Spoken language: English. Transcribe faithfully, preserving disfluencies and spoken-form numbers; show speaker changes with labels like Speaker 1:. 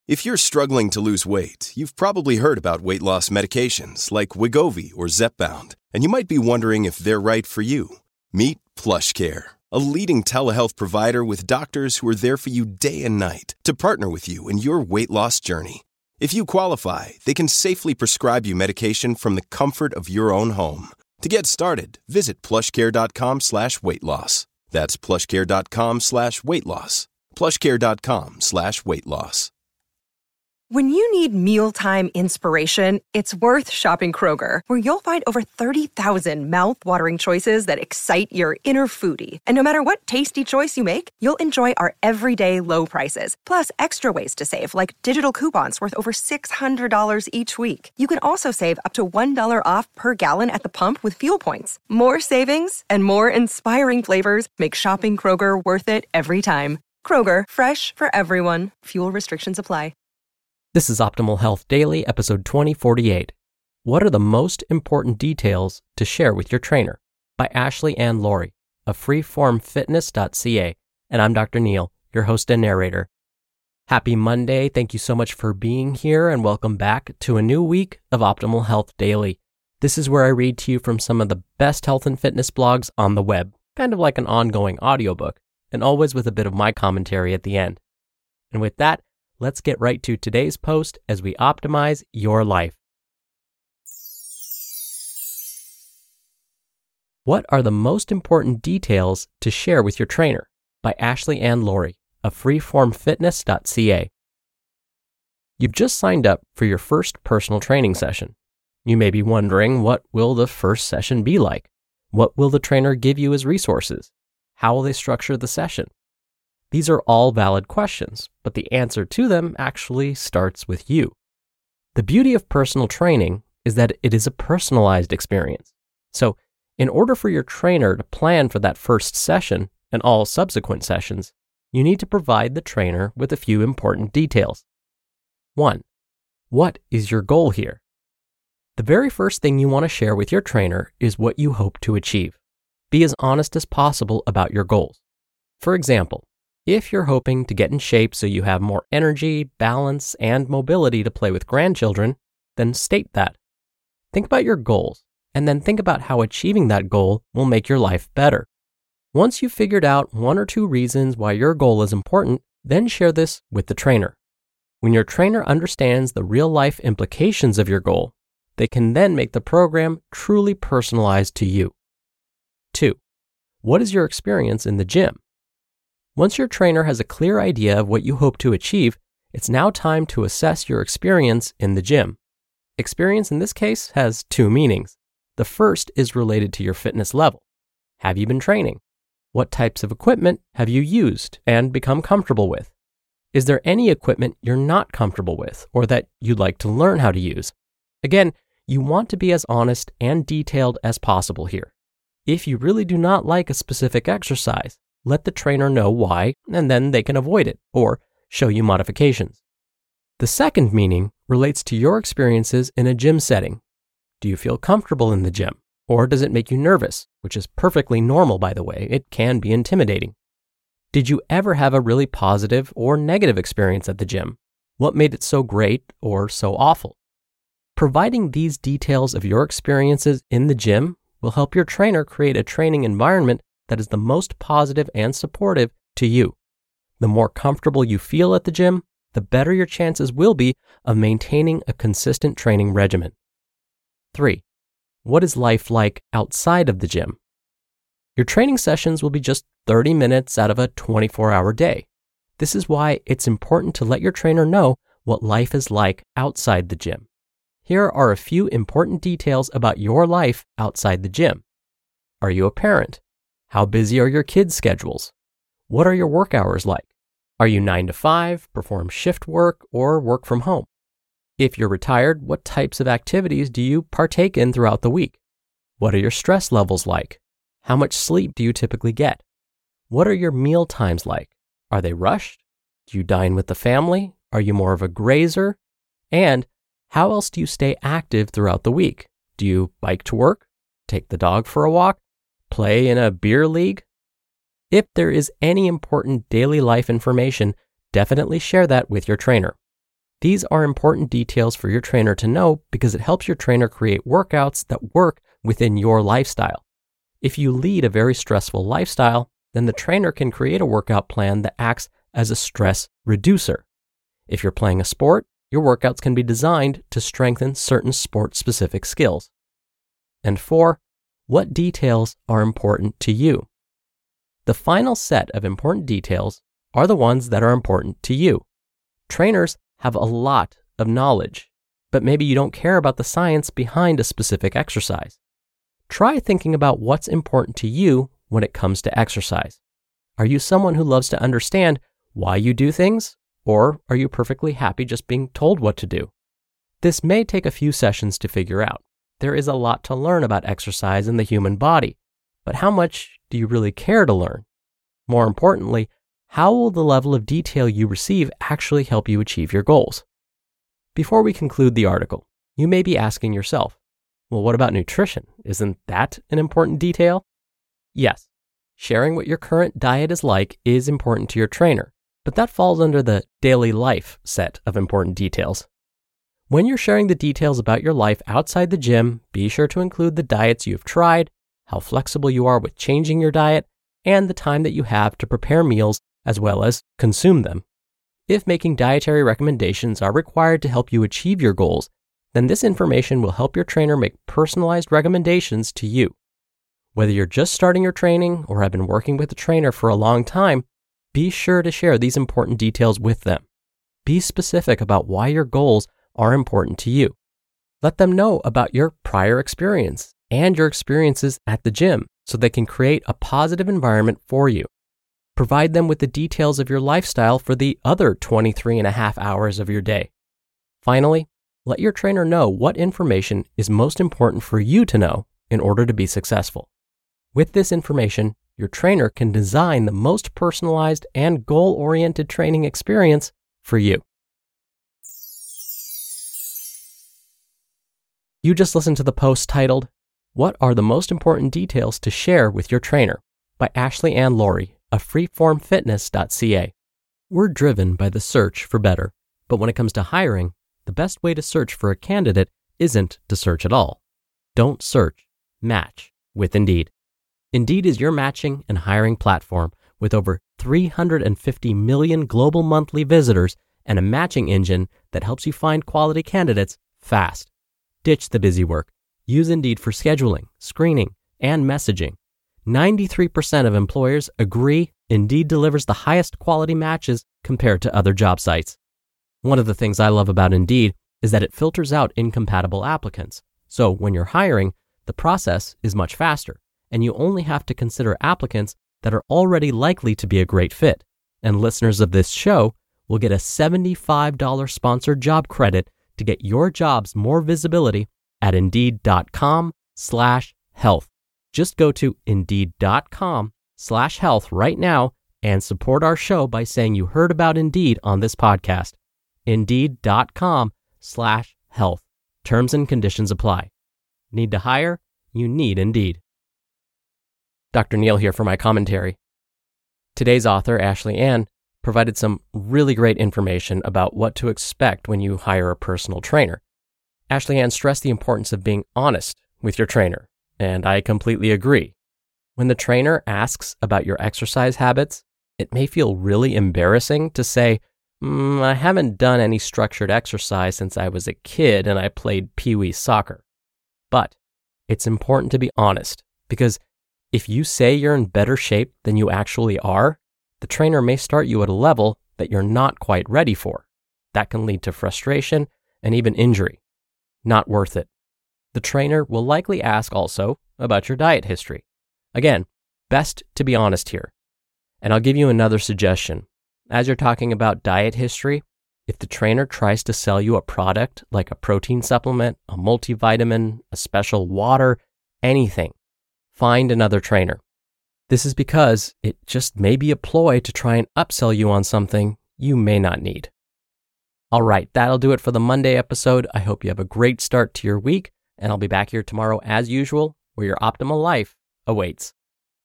Speaker 1: If you're struggling to lose weight, you've probably heard about weight loss medications like Wegovy or Zepbound, and you might be wondering if they're right for you. Meet PlushCare, a leading telehealth provider with doctors who are there for you day and night to partner with you in your weight loss journey. If you qualify, they can safely prescribe you medication from the comfort of your own home. To get started, visit plushcare.com slash weight loss. That's plushcare.com slash weight loss. plushcare.com slash weight loss.
Speaker 2: When you need mealtime inspiration, it's worth shopping Kroger, where you'll find over thirty thousand mouth-watering choices that excite your inner foodie. And no matter what tasty choice you make, you'll enjoy our everyday low prices, plus extra ways to save, like digital coupons worth over six hundred dollars each week. You can also save up to one dollar off per gallon at the pump with fuel points. More savings and more inspiring flavors make shopping Kroger worth it every time. Kroger, fresh for everyone. Fuel restrictions apply.
Speaker 3: This is Optimal Health Daily, episode twenty forty-eight. What are the most important details to share with your trainer? By Ashley Ann Laurie of freeform fitness dot c a. And I'm Doctor Neil, your host and narrator. Happy Monday. Thank you so much for being here and welcome back to a new week of Optimal Health Daily. This is where I read to you from some of the best health and fitness blogs on the web, kind of like an ongoing audiobook, and always with a bit of my commentary at the end. And with that, let's get right to today's post as we optimize your life. What are the most important details to share with your trainer? By Ashley Ann Laurie of freeform fitness dot c a. You've just signed up for your first personal training session. You may be wondering, what will the first session be like? What will the trainer give you as resources? How will they structure the session? These are all valid questions, but the answer to them actually starts with you. The beauty of personal training is that it is a personalized experience. So, in order for your trainer to plan for that first session and all subsequent sessions, you need to provide the trainer with a few important details. One, what is your goal here? The very first thing you want to share with your trainer is what you hope to achieve. Be as honest as possible about your goals. For example, if you're hoping to get in shape so you have more energy, balance, and mobility to play with grandchildren, then state that. Think about your goals, and then think about how achieving that goal will make your life better. Once you've figured out one or two reasons why your goal is important, then share this with the trainer. When your trainer understands the real-life implications of your goal, they can then make the program truly personalized to you. Two, what is your experience in the gym? Once your trainer has a clear idea of what you hope to achieve, it's now time to assess your experience in the gym. Experience in this case has two meanings. The first is related to your fitness level. Have you been training? What types of equipment have you used and become comfortable with? Is there any equipment you're not comfortable with or that you'd like to learn how to use? Again, you want to be as honest and detailed as possible here. If you really do not like a specific exercise, let the trainer know why, and then they can avoid it or show you modifications. The second meaning relates to your experiences in a gym setting. Do you feel comfortable in the gym, or does it make you nervous, which is perfectly normal, by the way? It can be intimidating. Did you ever have a really positive or negative experience at the gym? What made it so great or so awful? Providing these details of your experiences in the gym will help your trainer create a training environment that is the most positive and supportive to you. The more comfortable you feel at the gym, the better your chances will be of maintaining a consistent training regimen. Three, what is life like outside of the gym? Your training sessions will be just thirty minutes out of a twenty-four hour day. This is why it's important to let your trainer know what life is like outside the gym. Here are a few important details about your life outside the gym. Are you a parent? How busy are your kids' schedules? What are your work hours like? Are you nine to five, perform shift work, or work from home? If you're retired, what types of activities do you partake in throughout the week? What are your stress levels like? How much sleep do you typically get? What are your meal times like? Are they rushed? Do you dine with the family? Are you more of a grazer? And how else do you stay active throughout the week? Do you bike to work? Take the dog for a walk? Play in a beer league? If there is any important daily life information, definitely share that with your trainer. These are important details for your trainer to know because it helps your trainer create workouts that work within your lifestyle. If you lead a very stressful lifestyle, then the trainer can create a workout plan that acts as a stress reducer. If you're playing a sport, your workouts can be designed to strengthen certain sport-specific skills. And four, what details are important to you? The final set of important details are the ones that are important to you. Trainers have a lot of knowledge, but maybe you don't care about the science behind a specific exercise. Try thinking about what's important to you when it comes to exercise. Are you someone who loves to understand why you do things, or are you perfectly happy just being told what to do? This may take a few sessions to figure out. There is a lot to learn about exercise in the human body, but how much do you really care to learn? More importantly, how will the level of detail you receive actually help you achieve your goals? Before we conclude the article, you may be asking yourself, well, what about nutrition? Isn't that an important detail? Yes, sharing what your current diet is like is important to your trainer, but that falls under the daily life set of important details. When you're sharing the details about your life outside the gym, be sure to include the diets you've tried, how flexible you are with changing your diet, and the time that you have to prepare meals as well as consume them. If making dietary recommendations are required to help you achieve your goals, then this information will help your trainer make personalized recommendations to you. Whether you're just starting your training or have been working with a trainer for a long time, be sure to share these important details with them. Be specific about why your goals are important to you. Let them know about your prior experience and your experiences at the gym so they can create a positive environment for you. Provide them with the details of your lifestyle for the other twenty-three and a half hours of your day. Finally, let your trainer know what information is most important for you to know in order to be successful. With this information, your trainer can design the most personalized and goal-oriented training experience for you. You just listened to the post titled, "What are the most important details to share with your trainer?" by Ashley Ann Laurie of freeform fitness dot c a. We're driven by the search for better, but when it comes to hiring, the best way to search for a candidate isn't to search at all. Don't search, match with Indeed. Indeed is your matching and hiring platform with over three hundred fifty million global monthly visitors and a matching engine that helps you find quality candidates fast. Ditch the busy work. Use Indeed for scheduling, screening, and messaging. ninety-three percent of employers agree Indeed delivers the highest quality matches compared to other job sites. One of the things I love about Indeed is that it filters out incompatible applicants. So when you're hiring, the process is much faster, and you only have to consider applicants that are already likely to be a great fit. And listeners of this show will get a seventy-five dollars sponsored job credit to get your jobs more visibility at indeed.com slash health. Just go to indeed.com slash health right now and support our show by saying you heard about Indeed on this podcast. Indeed.com slash health. Terms and conditions apply. Need to hire? You need Indeed. Doctor Neal here for my commentary. Today's author, Ashley Ann, provided some really great information about what to expect when you hire a personal trainer. Ashley Ann stressed the importance of being honest with your trainer, and I completely agree. When the trainer asks about your exercise habits, it may feel really embarrassing to say, mm, I haven't done any structured exercise since I was a kid and I played pee-wee soccer. But it's important to be honest, because if you say you're in better shape than you actually are, the trainer may start you at a level that you're not quite ready for. That can lead to frustration and even injury. Not worth it. The trainer will likely ask also about your diet history. Again, best to be honest here. And I'll give you another suggestion. As you're talking about diet history, if the trainer tries to sell you a product like a protein supplement, a multivitamin, a special water, anything, find another trainer. This is because it just may be a ploy to try and upsell you on something you may not need. All right, that'll do it for the Monday episode. I hope you have a great start to your week, and I'll be back here tomorrow as usual, where your optimal life awaits.